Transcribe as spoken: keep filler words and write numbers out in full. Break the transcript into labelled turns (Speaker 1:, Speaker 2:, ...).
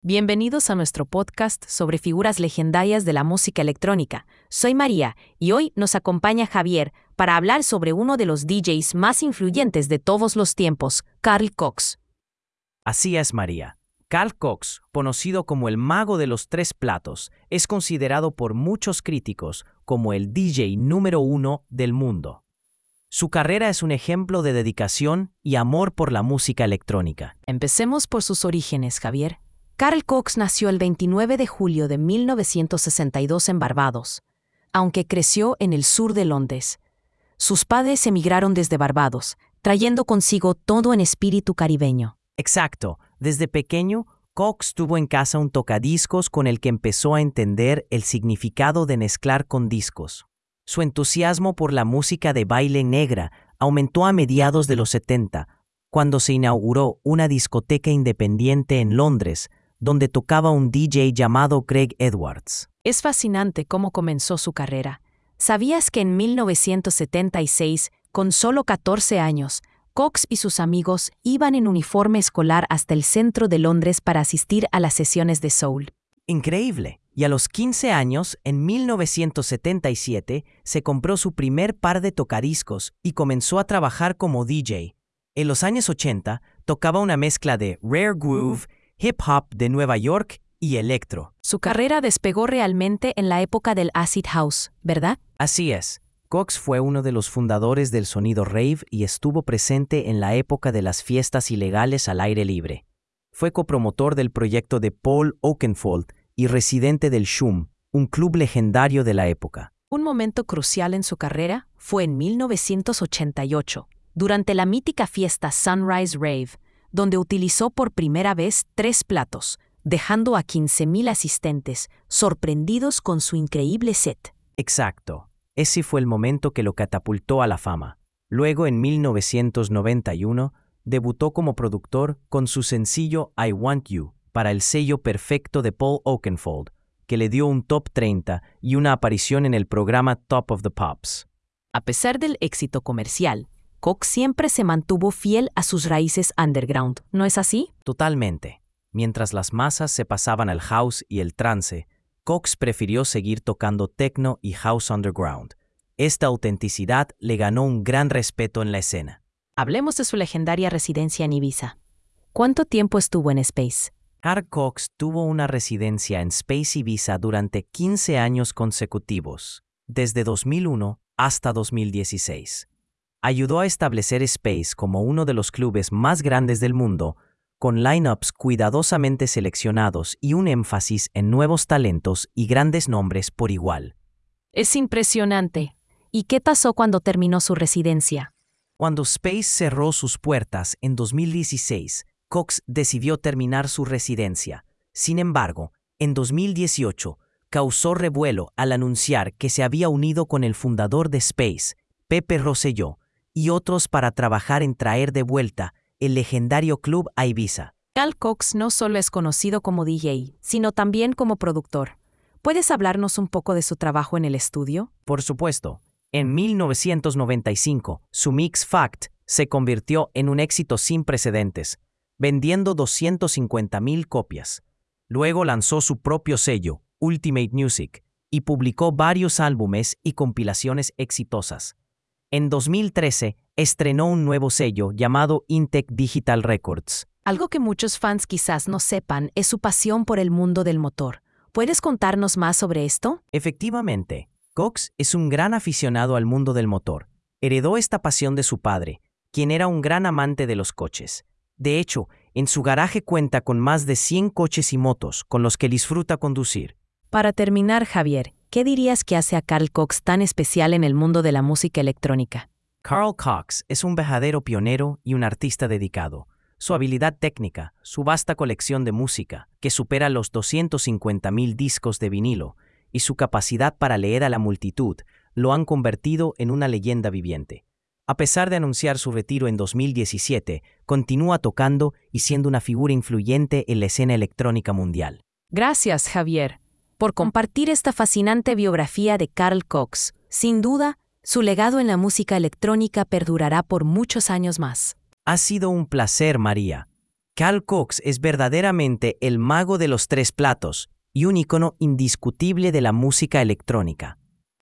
Speaker 1: Bienvenidos a nuestro podcast sobre figuras legendarias de la música electrónica. Soy María y hoy nos acompaña Javier para hablar sobre uno de los D Js más influyentes de todos los tiempos, Carl Cox.
Speaker 2: Así es, María. Carl Cox, conocido como el mago de los tres platos, es considerado por muchos críticos como el D J número uno del mundo. Su carrera es un ejemplo de dedicación y amor por la música electrónica.
Speaker 1: Empecemos por sus orígenes, Javier. Carl Cox nació el veintinueve de julio de mil novecientos sesenta y dos en Barbados, aunque creció en el sur de Londres. Sus padres emigraron desde Barbados, trayendo consigo todo en espíritu caribeño.
Speaker 2: Exacto. Desde pequeño, Cox tuvo en casa un tocadiscos con el que empezó a entender el significado de mezclar con discos. Su entusiasmo por la música de baile negra aumentó a mediados de los setenta, cuando se inauguró una discoteca independiente en Londres, donde tocaba un D J llamado Craig Edwards.
Speaker 1: Es fascinante cómo comenzó su carrera. ¿Sabías que en mil novecientos setenta y seis, con solo catorce años, Cox y sus amigos iban en uniforme escolar hasta el centro de Londres para asistir a las sesiones de soul?
Speaker 2: Increíble. Y a los quince años, en mil novecientos setenta y siete, se compró su primer par de tocadiscos y comenzó a trabajar como D J. En los años ochenta, tocaba una mezcla de rare groove, hip hop de Nueva York y electro.
Speaker 1: Su carrera despegó realmente en la época del acid house, ¿verdad?
Speaker 2: Así es. Cox fue uno de los fundadores del sonido rave y estuvo presente en la época de las fiestas ilegales al aire libre. Fue copromotor del proyecto de Paul Oakenfold y residente del Shum, un club legendario de la época.
Speaker 1: Un momento crucial en su carrera fue en mil novecientos ochenta y ocho, durante la mítica fiesta Sunrise Rave, donde utilizó por primera vez tres platos, dejando a quince mil asistentes sorprendidos con su increíble set.
Speaker 2: Exacto. Ese fue el momento que lo catapultó a la fama. Luego, en mil novecientos noventa y uno, debutó como productor con su sencillo I Want You para el sello perfecto de Paul Oakenfold, que le dio un top treinta y una aparición en el programa Top of the Pops.
Speaker 1: A pesar del éxito comercial, Cox siempre se mantuvo fiel a sus raíces underground, ¿no es así?
Speaker 2: Totalmente. Mientras las masas se pasaban al house y el trance, Cox prefirió seguir tocando techno y house underground. Esta autenticidad le ganó un gran respeto en la escena.
Speaker 1: Hablemos de su legendaria residencia en Ibiza. ¿Cuánto tiempo estuvo en Space?
Speaker 2: Carl Cox tuvo una residencia en Space Ibiza durante quince años consecutivos, desde dos mil uno hasta dos mil dieciséis. Ayudó a establecer Space como uno de los clubes más grandes del mundo, con lineups cuidadosamente seleccionados y un énfasis en nuevos talentos y grandes nombres por igual.
Speaker 1: Es impresionante. ¿Y qué pasó cuando terminó su residencia?
Speaker 2: Cuando Space cerró sus puertas en dos mil dieciséis, Cox decidió terminar su residencia. Sin embargo, en dos mil dieciocho, causó revuelo al anunciar que se había unido con el fundador de Space, Pepe Rosselló, y otros para trabajar en traer de vuelta el legendario club a Ibiza.
Speaker 1: Carl Cox no solo es conocido como D J, sino también como productor. ¿Puedes hablarnos un poco de su trabajo en el estudio?
Speaker 2: Por supuesto. En mil novecientos noventa y cinco, su mix Fact se convirtió en un éxito sin precedentes, vendiendo doscientas cincuenta mil copias. Luego lanzó su propio sello, Ultimate Music, y publicó varios álbumes y compilaciones exitosas. En dos mil trece, estrenó un nuevo sello llamado Intec Digital Records.
Speaker 1: Algo que muchos fans quizás no sepan es su pasión por el mundo del motor. ¿Puedes contarnos más sobre esto?
Speaker 2: Efectivamente, Cox es un gran aficionado al mundo del motor. Heredó esta pasión de su padre, quien era un gran amante de los coches. De hecho, en su garaje cuenta con más de cien coches y motos con los que disfruta conducir.
Speaker 1: Para terminar, Javier, ¿qué dirías que hace a Carl Cox tan especial en el mundo de la música electrónica?
Speaker 2: Carl Cox es un verdadero pionero y un artista dedicado. Su habilidad técnica, su vasta colección de música, que supera los doscientos cincuenta mil discos de vinilo, y su capacidad para leer a la multitud, lo han convertido en una leyenda viviente. A pesar de anunciar su retiro en dos mil diecisiete, continúa tocando y siendo una figura influyente en la escena electrónica mundial.
Speaker 1: Gracias, Javier, por compartir esta fascinante biografía de Carl Cox. Sin duda, su legado en la música electrónica perdurará por muchos años más.
Speaker 2: Ha sido un placer, María. Carl Cox es verdaderamente el mago de los tres platos y un icono indiscutible de la música electrónica.